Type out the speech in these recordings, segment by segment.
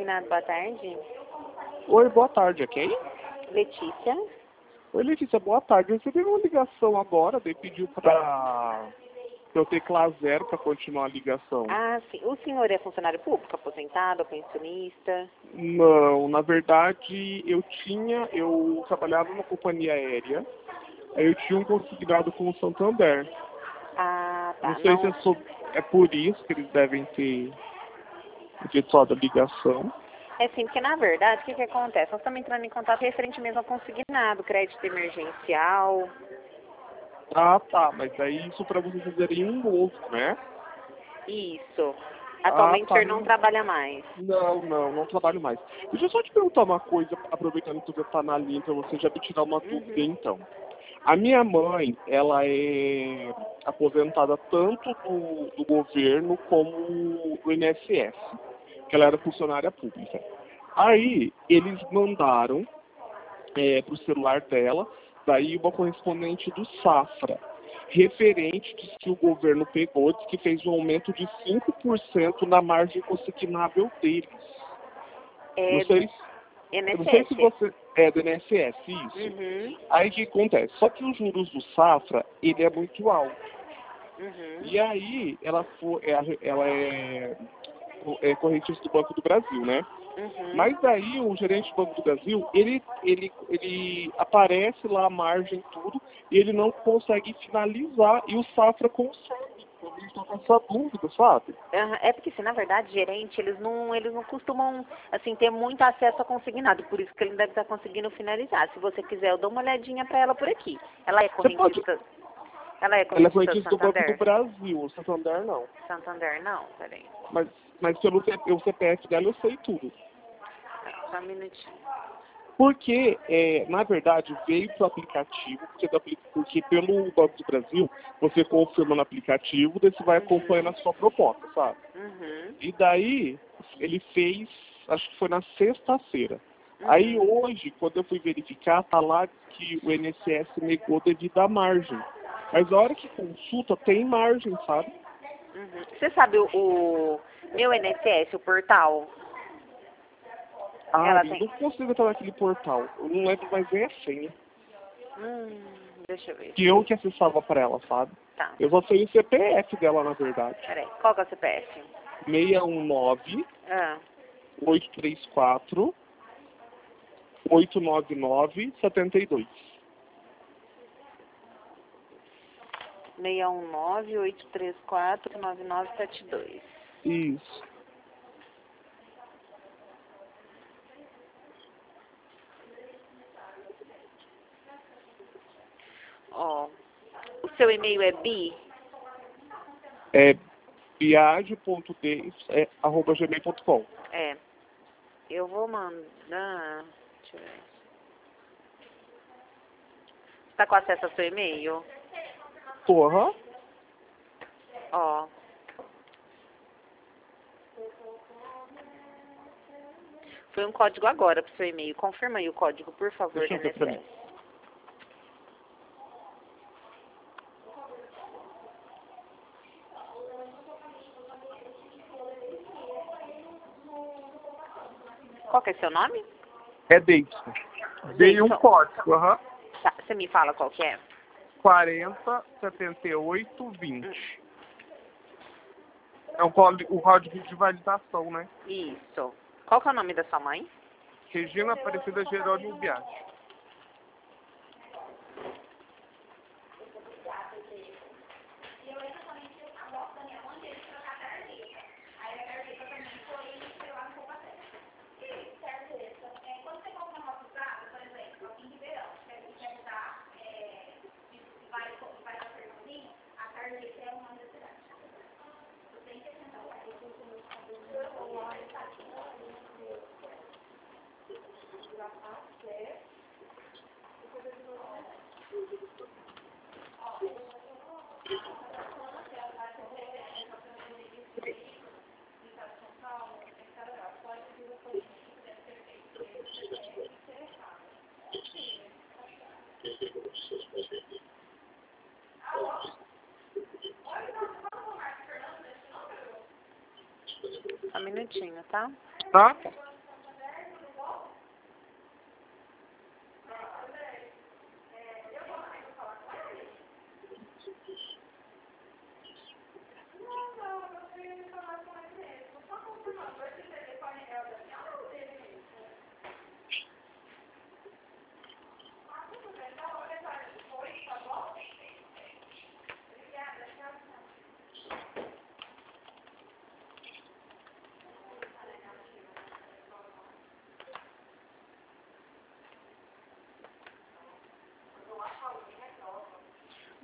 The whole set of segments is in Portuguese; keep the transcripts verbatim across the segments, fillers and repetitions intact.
consignado, boa tarde. Oi, boa tarde, ok? Letícia. Oi, Letícia, boa tarde. Eu recebi uma ligação agora, daí pediu pra eu teclar zero para continuar a ligação. Ah, sim. O senhor é funcionário público, aposentado, pensionista? Não, na verdade, eu tinha, eu trabalhava numa companhia aérea, aí eu tinha um consignado com o Santander. Ah, tá. Não sei Não... se é, sobre, é por isso que eles devem ter efetuado a ligação. É sim, porque na verdade, o que que acontece? Nós estamos entrando em contato referente mesmo ao consignado, crédito emergencial. Ah, tá, mas daí isso para vocês fazerem um novo, né? Isso. Ah, Atualmente o tá. senhor não trabalha mais. Não, não, não trabalho mais. Deixa eu só te perguntar uma coisa, aproveitando que você está na linha, para você já me tirar uma dúvida, Uhum. então. A minha mãe, ela é aposentada tanto do, do governo como do I N S S, que ela era funcionária pública. Aí, eles mandaram é, para o celular dela, daí uma correspondente do Safra, referente de que o governo pegou, diz que fez um aumento de cinco por cento na margem consignável deles. Não É sei, do eu não sei se I N S S. você é do I N S S, isso. Uhum. Aí o que acontece? Só que os juros do Safra, ele é muito alto. Uhum. E aí, ela, for, é, ela é, é correntista do Banco do Brasil, né? Uhum. Mas aí o gerente do Banco do Brasil, ele, ele, ele aparece lá a margem e tudo, e ele não consegue finalizar, e o Safra consegue. Então a gente está com essa dúvida, sabe? Aham, é porque, assim, na verdade, gerente, eles não, eles não costumam, assim, ter muito acesso a consignado, por isso que ele deve estar conseguindo finalizar. Se você quiser, eu dou uma olhadinha para ela por aqui. Ela é Você pode... correntista, ela é Ela é correntista do correntista do Banco do Santander? Brasil, o Santander não. Santander, não, peraí. Mas, mas pelo C- o C P F dela eu sei tudo. Só um minutinho. Porque, é, na verdade, veio para o aplicativo, porque, do apli- porque pelo Banco do Brasil, você confirma no aplicativo, daí você vai acompanhando a sua proposta, sabe? Uhum, E daí, ele fez, acho que foi na sexta-feira. Aí uhum, hoje, quando eu fui verificar, tá lá que o I N S S negou devido à margem. Mas a hora que consulta, tem margem, sabe? uhum. Você sabe o, o meu I N S S, o portal? Ah, Ela eu tem... não consigo entrar naquele portal. Eu não lembro mais nem a senha. Hum, deixa eu ver. Que eu que acessava para ela, sabe? Tá, Eu só sei o C P F dela, na verdade. peraí. Qual que é o C P F? seis um nove, Ah, oito três quatro, oito nove nove, sete dois. seis um nove, oito três quatro, nove nove sete dois. Isso. Ó, o seu e-mail é bi? É biage ponto d é, arroba gmail ponto com. É. Eu vou mandar... Deixa eu ver. Você tá com acesso ao seu e-mail? Porra. Ó. Foi um código agora pro seu e-mail. Confirma aí o código, por favor, Deixa do eu ver pra mim. I N S S. Qual que é seu nome? É Davidson. Dei um Davidson. código, aham. Tá, você me fala qual que é? quarenta, setenta e oito, vinte. Hum, É o código, o código de validação, né? Isso. Qual que é o nome da sua mãe? Regina Aparecida Jerônimo Biagi. Só um minutinho, tá? Tá?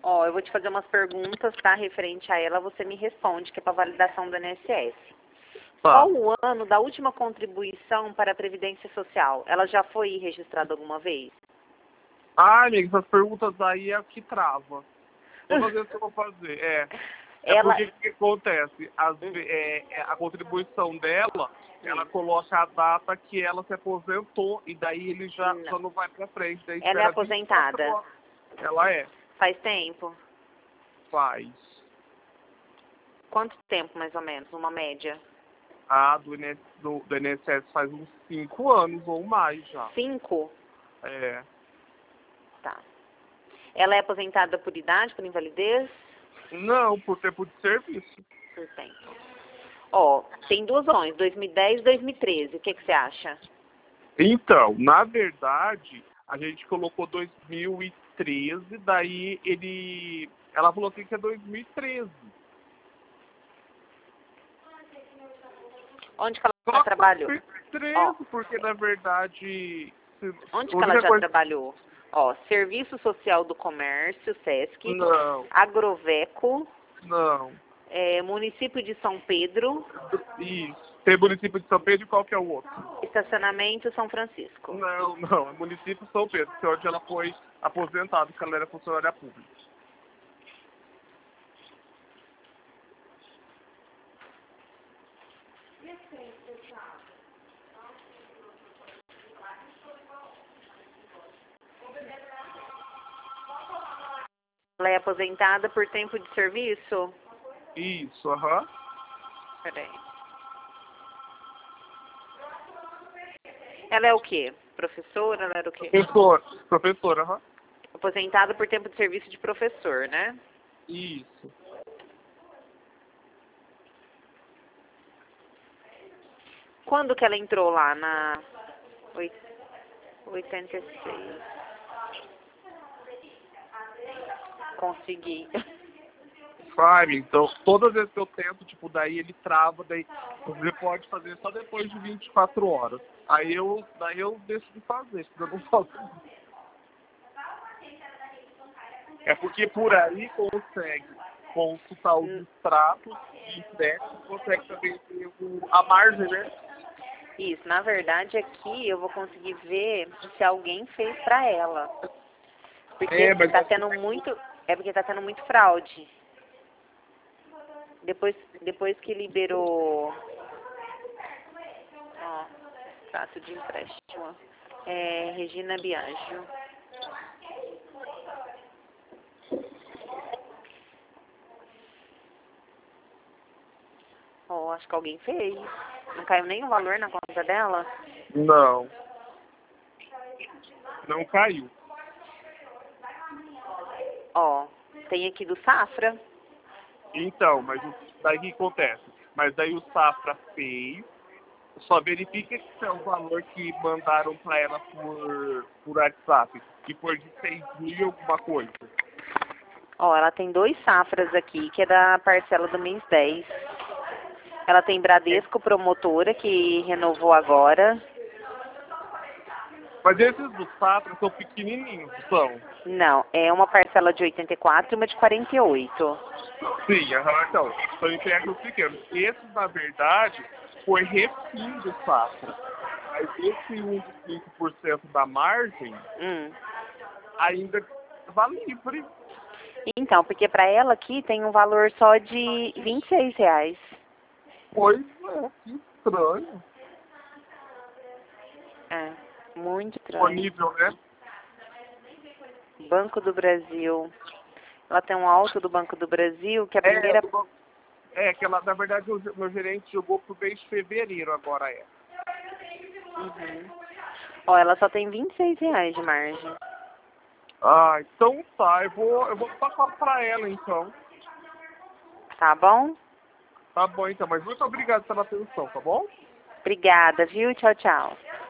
Ó, eu vou te fazer umas perguntas, tá? Referente a ela, você me responde, que é para validação do I N S S. Tá. Qual o ano da última contribuição para a Previdência Social? Ela já foi registrada alguma vez? Ah, amiga, essas perguntas aí é o que trava. Todas as vezes que eu vou fazer, é. É Ela... porque o que acontece? As, é, é, a contribuição dela, ela coloca a data que ela se aposentou e daí ele já não, já não vai pra frente. Daí ela é espera aposentada? horas. Ela é. Faz tempo? Faz. Quanto tempo, mais ou menos? Uma média? A do, INS, do, do I N S S faz uns cinco anos ou mais já. Cinco? É. Tá. Ela é aposentada por idade, por invalidez? Não, por tempo de serviço. Por tempo. Ó, tem duas opções, dois mil e dez e dois mil e treze. O que, que você acha? Então, na verdade, a gente colocou dois mil e treze, daí ele... Ela falou assim que é dois mil e treze. Onde que ela já trabalhou? dois mil e treze, Ó, porque na verdade... onde que ela já coisa... trabalhou? Ó, Serviço Social do Comércio, SESC. Não. Agroveco. Não. É, município de São Pedro. Isso. Tem município de São Pedro e qual que é o outro? Estacionamento São Francisco. Não, não. É município de São Pedro, que é onde ela foi aposentada, porque ela era funcionária pública. Ela é aposentada por tempo de serviço? Isso, aham. Uhum. Peraí. Ela é o quê? Professora? Ela era o quê? Professor. Professora, aham. Uhum. Aposentada por tempo de serviço de professor, né? Isso. Quando que ela entrou lá? Na oitenta e seis. Consegui. Sabe, então, todas as vezes que eu tento, tipo, daí ele trava, daí você pode fazer só depois de vinte e quatro horas. Aí eu, daí eu deixo de fazer, porque eu não faço. É porque por aí consegue consultar os extratos e crédito, consegue também ter o, a margem, né? Isso, na verdade aqui eu vou conseguir ver se alguém fez pra ela. Porque é, mas tá tendo muito. É porque tá tendo muito fraude. Depois, depois que liberou. Ó, trato de empréstimo. É, Regina Biagio. Ó, acho que alguém fez. Não caiu nenhum valor na conta dela? Não. Não caiu. Ó, tem aqui do Safra. Então, mas daí o que acontece? Mas daí o Safra fez, só verifica que é o valor que mandaram para ela por, por WhatsApp, que foi de seis mil e alguma coisa. Ó, ela tem dois Safras aqui, que é da parcela do mês dez. Ela tem Bradesco Promotora, que renovou agora. Mas esses do Safra são pequenininhos, são? Não, é uma parcela de oitenta e quatro e uma de quarenta e oito. Sim, aham, então, são empréstimos pequenos. Esse, na verdade, foi refim do Safra. Mas esse um de cinco por cento da margem Hum. ainda estava livre. Então, porque para ela aqui tem um valor só de vinte e seis reais. Pois é, que estranho. É, muito estranho. Disponível, né? Banco do Brasil. Ela tem um alto do Banco do Brasil, que a primeira... É, é que ela, na verdade, o meu gerente jogou pro mês de fevereiro, agora é. Uhum. Ó, ela só tem vinte e seis reais de margem. Ah, então tá, eu vou, eu vou passar pra ela, então. Tá bom? Tá bom, então, mas muito obrigado pela atenção, tá bom? Obrigada, viu? Tchau, tchau.